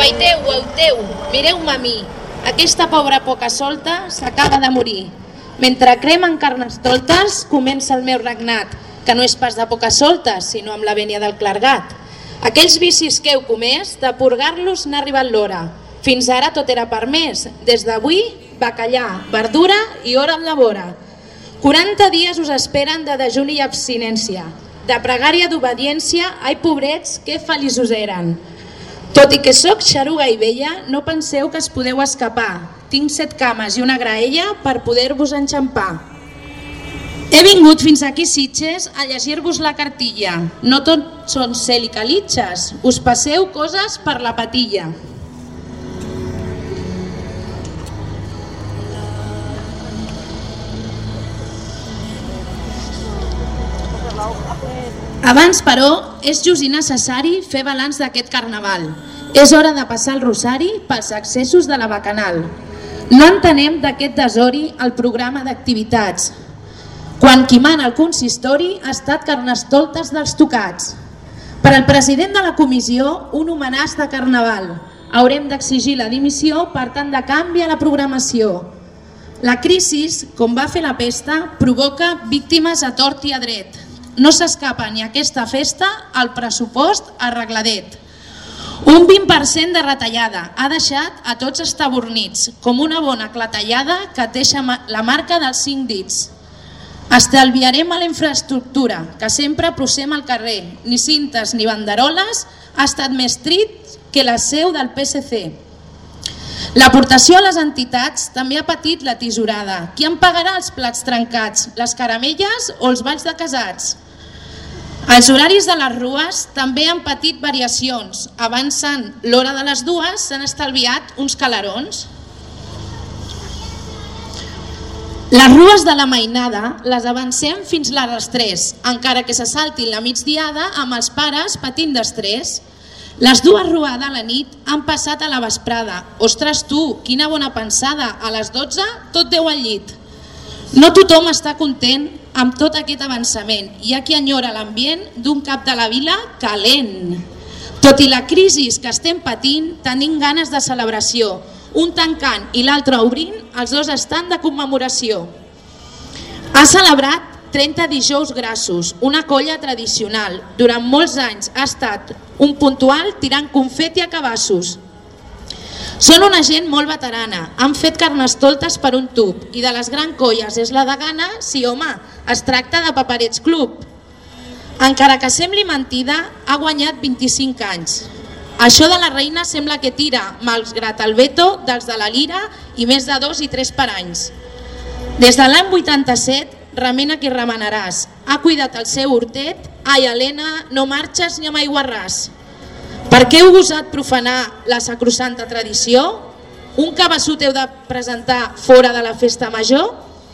Guaiteu, mireu-me a mi. Aquesta pobra poca solta s'acaba de morir. Mentre cremen carnestoltes comença el meu regnat, que no és pas de poca soltes, sinó amb la vènia del clergat. Aquells vicis que heu comès, de purgar-los n'ha arribat l'hora. Fins ara tot era permès. Des d'avui, bacallà, verdura i hora en la vora. 40 dies us esperen de dejuni i abstinència. De pregària d'obediència, ai pobrets, que feliços eren. Tot i que sóc xaruga i vella, no penseu que es podeu escapar. Tinc 7 cames i una graella per poder-vos enxampar. He vingut fins aquí, Sitges, a llegir-vos la cartilla. No tot són cel i calitxes, us passeu coses per la patilla. Abans, però, és just i necessari fer balanç d'aquest carnaval. És hora de passar el rosari pels accessos de la bacanal. No entenem d'aquest desori el programa d'activitats, quan qui mana el consistori ha estat carnestoltes dels tocats. Per al president de la comissió, un homenàs de carnaval. Haurem d'exigir la dimissió per tant de canvi a la programació. La crisi, com va fer la pesta, provoca víctimes a tort i a dret. No s'escapa ni aquesta festa al pressupost arregladet. Un 20% de retallada ha deixat a tots estabornits, com una bona clatellada que deixa la marca dels 5 dits. Estalviarem a la infraestructura, que sempre prosem al carrer. Ni cintes ni banderoles, ha estat més trit que la seu del PSC. L'aportació a les entitats també ha patit la tisorada. Qui en pagarà els plats trencats, les caramelles o els balls de casats? Els horaris de les rues també han patit variacions. Avançant l'hora de les 2 s'han estalviat uns calarons. Les rues de la mainada les avancem fins a les 3, encara que se saltin la migdiada amb els pares patint d'estrès. Les 2 ruades a la nit han passat a la vesprada. Ostres tu, quina bona pensada, a les 12 tot deu al llit. No tothom està content amb tot aquest avançament. Hi ha qui enyora l'ambient d'un cap de la vila calent. Tot i la crisi que estem patint, tenim ganes de celebració. Un tancant i l'altre obrint, els dos estan de commemoració. Ha celebrat 30 dijous grassos, una colla tradicional. Durant molts anys ha estat un puntual tirant confeti a cabassos. Són una gent molt veterana, han fet carnestoltes per un tub i de les grans colles és la degana, sí home, es tracta de Paperets Club. Encara que sembli mentida, ha guanyat 25 anys. Això de la reina sembla que tira, malgrat el veto dels de la Lira i més de 2 i 3 per anys. Des de l'any 87, remena qui remenaràs. Ha cuidat el seu hortet, ai Helena, no marxes ni amb aiguarràs. Per què heu gosat profanar la sacrosanta tradició? Un cabeçut heu de presentar fora de la festa major?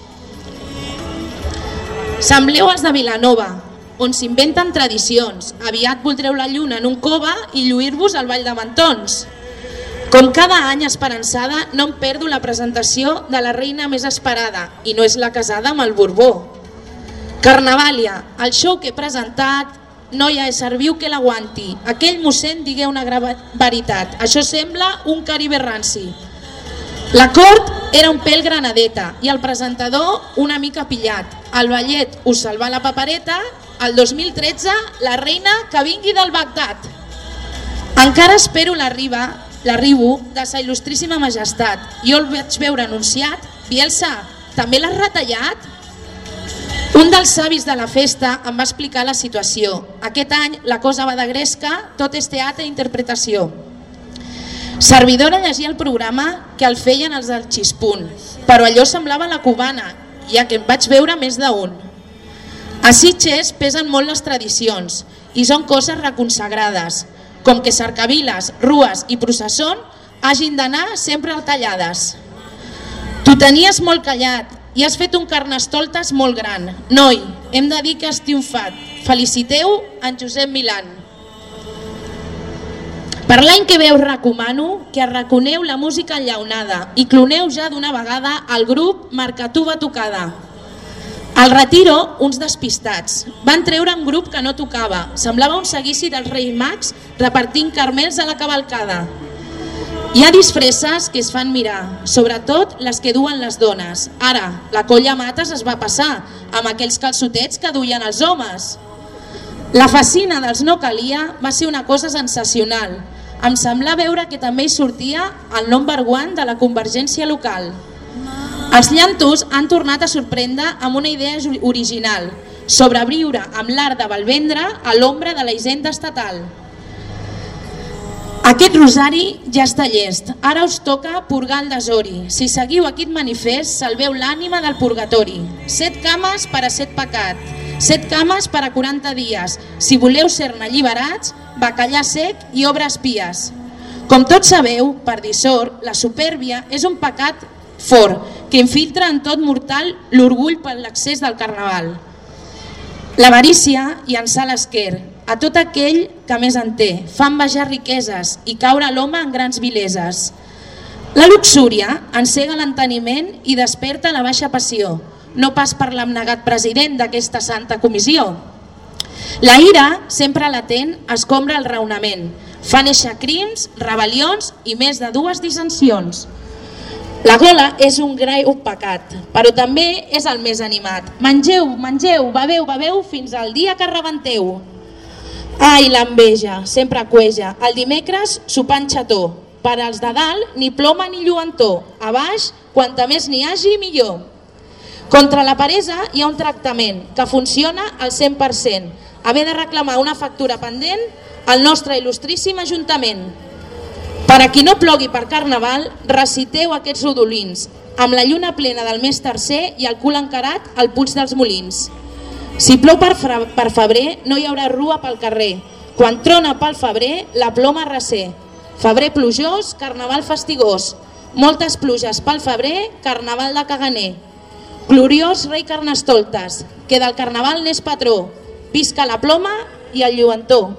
Sembleu els de Vilanova, on s'inventen tradicions. Aviat voldreu la lluna en un cove i lluir-vos al Ball de Mantons. Com cada any esperançada, no em perdo la presentació de la reina més esperada, i no és la casada amb el Borbó. Carnavàlia, el show que he presentat, no hi ha ésser viu que l'aguanti. Aquell mossèn digué una gran veritat. Això sembla un Caribe ranci. La cort era un pèl granadeta i el presentador una mica pillat. El ballet us salva la papereta. El 2013 la reina que vingui del Bagdad. Encara espero l'arribo de sa il·lustríssima majestat. Jo el vaig veure anunciat. Bielsa, també l'has retallat? Un dels savis de la festa em va explicar la situació. Aquest any la cosa va de gresca, tot és teatre i interpretació. Servidora llegia el programa que el feien els del Xispunt, però allò semblava la cubana, ja que em vaig veure més d'un. A Sitges pesen molt les tradicions i són coses reconsagrades, com que cercaviles, rues i processó hagin d'anar sempre tallades. Tu tenies molt callat i has fet un carnestoltes molt gran. Noi, hem de dir que has triomfat. Feliciteu en Josep Milán. Per l'any que ve us recomano que arraconeu la música enllaunada i cloneu ja d'una vegada el grup Marcatuba Tocada. Al Retiro, uns despistats van treure un grup que no tocava. Semblava un seguici dels Reis Mags repartint carmels a la cavalcada. Hi ha disfresses que es fan mirar, sobretot les que duen les dones. Ara, la Colla Mates es va passar amb aquells calçotets que duien els homes. La fascina dels No Calia va ser una cosa sensacional. Em sembla veure que també hi sortia el number one de la convergència local. Els llantos han tornat a sorprendre amb una idea original, sobreviure amb l'art de Valvendre a l'ombra de la hisenda estatal. Aquest rosari ja està llest, ara us toca purgar el desori. Si seguiu aquest manifest, salveu l'ànima del purgatori. 7 cames per a 7 pecats, 7 cames per a 40 dies. Si voleu ser-ne alliberats, bacallà sec i obres pies. Com tots sabeu, per dissort, la supèrbia és un pecat fort que infiltra en tot mortal l'orgull per l'accés del carnaval. L'avarícia llançar l'esquer a tot aquell que més en té, fa envejar riqueses i caure l'home en grans vileses. La luxúria encega l'enteniment i desperta la baixa passió, no pas per l'abnegat president d'aquesta santa comissió. La ira, sempre latent, escombra el raonament, fa néixer crims, rebel·lions i més de 2 dissensions. La gola és un greu pecat, però també és el més animat. Mengeu, mengeu, beveu, beveu, fins al dia que rebenteu. Ai, l'enveja, sempre cueja. El dimecres sopant xató. Per als de dalt, ni ploma ni lluentor. A baix, quanta més n'hi hagi, millor. Contra la peresa hi ha un tractament que funciona al 100%. Haver de reclamar una factura pendent al nostre il·lustríssim Ajuntament. Per a qui no plogui per Carnaval, reciteu aquests rodolins, amb la lluna plena del mes tercer i el cul encarat al Puig dels Molins. Si plou per febrer, no hi haurà rua pel carrer. Quan trona pel febrer, la ploma recer. Febrer plujós, Carnaval fastigós. Moltes pluges pel febrer, Carnaval de caganer. Gloriós rei Carnestoltes, que del Carnaval n'és patró. Visca la ploma i el lluentor.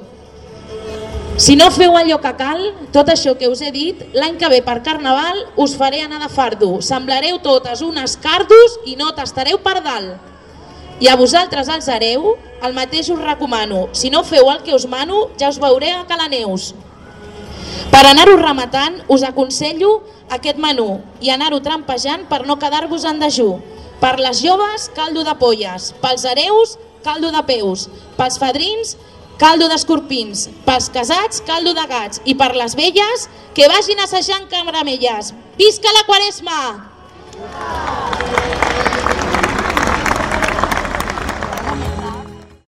Si no feu allò que cal, tot això que us he dit, l'any que ve per Carnaval us faré anar de fardo. Semblareu totes unes cardos i no tastareu per dalt. I a vosaltres els hereu, el mateix us recomano. Si no feu el que us mano, ja us veuré a Calaneus. Per anar-ho rematant, us aconsello aquest menú i anar-ho trampejant per no quedar-vos en dejú. Per les joves, caldo de polles. Pels hereus, caldo de peus. Pels fadrins, caldo d'escorpins. Pels casats, caldo de gats. I per les velles, que vagin assajant caramelles. Visca la Quaresma!